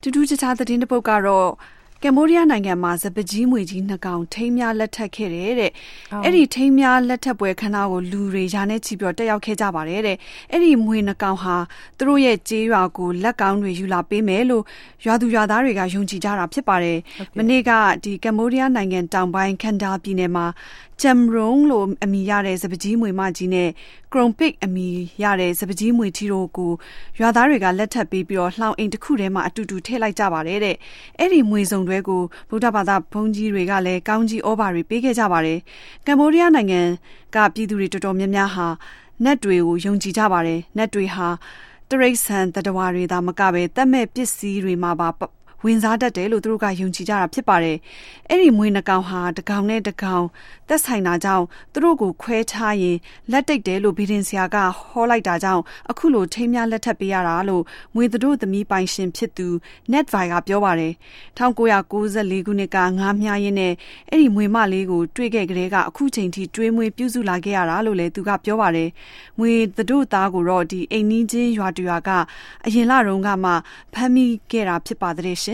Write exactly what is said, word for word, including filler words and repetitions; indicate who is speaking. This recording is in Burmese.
Speaker 1: တူတူချာချာသတင်းတစ်ပုဒ်ကတော့ကမ်ဘောဒီးယားနိုင်ငံမှာစပကြီးမွေကြီးနှစ်ကောင်ထိမ်းများလက်ထပ်ခဲ့တယ်တဲ့အဲ့ဒီထိမ်းများလက်ထပ်ပွဲခန်းနာကိုလူတွေရာနဲ့ချီပြီးတက်ရောက်ခဲ့ကြပါတယ်တဲ့အဲ့ဒီမွေနှစ်ကောင်ဟာသူတို့ရဲ့ကြေးရွာကိုလက်ကောင်းတွေယူလာပေးမယ်လို့ရွာသူရွာသားတွေကယုံကြည်ကြတာဖြစ်ပါတယ်မနေ့ကဒီကမ်ဘောဒီးယားနိုင်ငံတောင်ပိုင်းခန်ဒါပြည်နယ်မှာဂျမ်ရုံလို့အမည်ရတဲ့စပကြီးမွေမကြီးနဲ့ကရုံပစ်အမည်ရတဲ့စပကြီးမွေကြီးတို့ကိုရွာသားတွေကလက်ထပ်ပေးပြီးတော့လှောင်အိမ်တစ်ခုထဲမှာအတူတူထည့်လိုက်ကြပါတယ်တဲ့အဲ့ဒီမွေစုံတွေကိုဗုဒ္ဓဘာသာဘုန်းကြီးတွေကလည်းကောင်းကြီးဩဘာတွေပေးခဲ့ကြပါတယ်ကမ်ဘောဒီးယားနိုင်ငံကပြည်သူတွေတော်တော်များများဟာနတ်တွေကိုယုံကြည်ကြပါတယ်နတ်တွေဟာတရိတ်ဆန်တတဝါတွေသာမကပဲတတ်မဲ့ပစ္စည်းတွေမှာပါဝင်စားတတ်တယ်လို့သူတို့ကယုံကြည်ကြတာဖြစ်ပါတယ်။အဲ့ဒီမွေနှကောင်ဟာတကောင်နဲ့တကောင်သက်ဆိုင်တာကြောင့်သူတို့ကိုခွဲခြားရင်လက်တိတ်တယ်လို့ဘီဒင်ဆရာကဟောလိုက်တာကြောင့်အခုလိုထိမ်းများလက်ထပ်ပေးရတာလို့မွေတို့သမီးပိုင်ရှင်ဖြစ်သူ Netvai ကပြောပါတယ်။၁၉၉၄ခုနှစ်ကငါးမြားရင်းနဲ့အဲ့ဒီမွေမလေးကိုတွေ့ခဲ့ကြတဲ့ကအခုချိန်ထိတွေးမွေပြုစုလာခဲ့ရတာလို့လည်းသူကပြောပါတယ်။မွေတို့သားကိုတော့ဒီအိမ်နီးချင်းရွာတူရွာကအရင်လတုန်းကမှဖမ်းမိခဲ့တာဖြစ်ပါတဲ့